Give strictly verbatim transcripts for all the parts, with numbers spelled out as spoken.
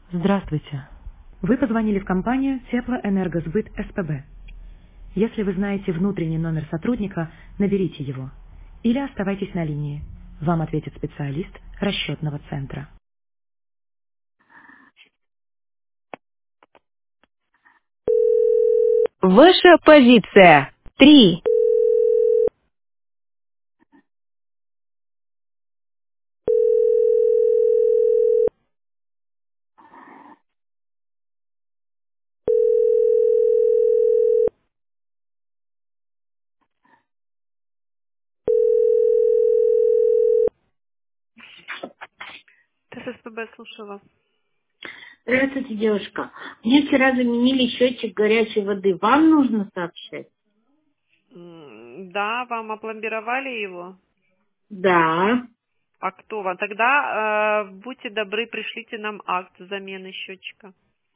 Здравствуйте. Вы позвонили в компанию Теплоэнергосбыт СПБ. Если вы знаете внутренний номер сотрудника, наберите его. Или оставайтесь на линии. Вам ответит специалист расчетного центра. Ваша позиция. Три. ТССПБ, слушаю вас. Здравствуйте, девушка. Мне вчера заменили счетчик горячей воды. Вам нужно сообщать? М, Да, вам опломбировали его? Да. А кто вам? Тогда э, будьте добры, пришлите нам акт замены счетчика.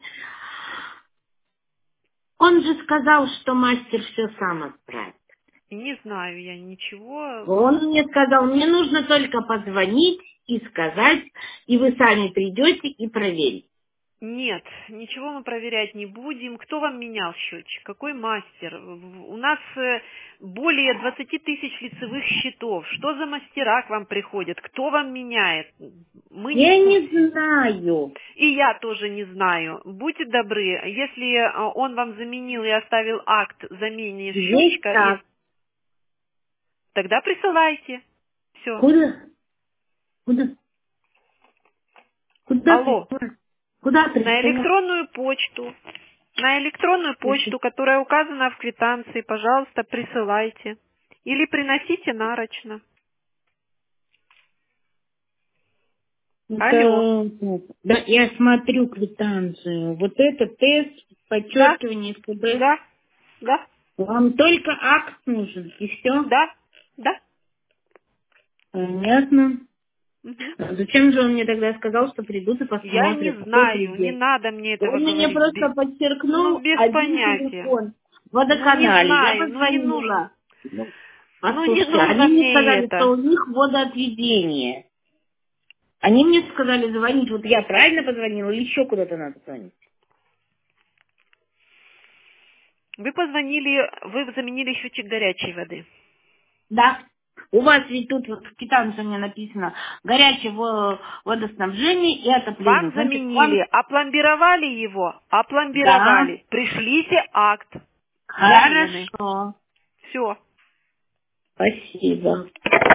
Он же сказал, что мастер все сам отправит. Не знаю я ничего. Он мне сказал, мне нужно только позвонить и сказать, и вы сами придете и проверите. Нет, ничего мы проверять не будем. Кто вам менял счетчик? Какой мастер? В- У нас э, более двадцати тысяч лицевых счетов. Что за мастера к вам приходят? Кто вам меняет? Мы не Я в не курсе. знаю. И я тоже не знаю. Будьте добры, если э, он вам заменил и оставил акт замены Здесь счетчика, и так. тогда присылайте. Все. Куда? Куда? Куда Алло. присылать? Куда На присылать? электронную почту. На электронную почту, которая указана в квитанции, пожалуйста, присылайте. Или приносите нарочно. Алло. Это, да, я смотрю квитанцию. Вот это тест, Да? подчеркивание СПБ. Да? Да? Вам только акт нужен, и все. Да? Да? Понятно. Мгм. А зачем же он мне тогда сказал, что придут и Я не посмотрят, какой знаю, не придет? надо мне этого Он мне говорить. просто Бе- Ну, подчеркнул без один понятия. телефон в Ну, не водоканале. Я знаю, ну не нужно. позвонила. Ну, Ну, не послушайте, нужно они мне мне сказали, что это. у них водоотведение. Они мне сказали звонить. Вот я правильно позвонила или еще куда-то надо звонить? Вы позвонили, вы заменили счетчик горячей воды. Да. У вас ведь тут вот в квитанции у меня написано горячее во- водоснабжение и отопление. Вам Значит, вам... заменили, опломбировали его, Да. опломбировали. Пришлите акт замены. Хорошо. Все. Спасибо.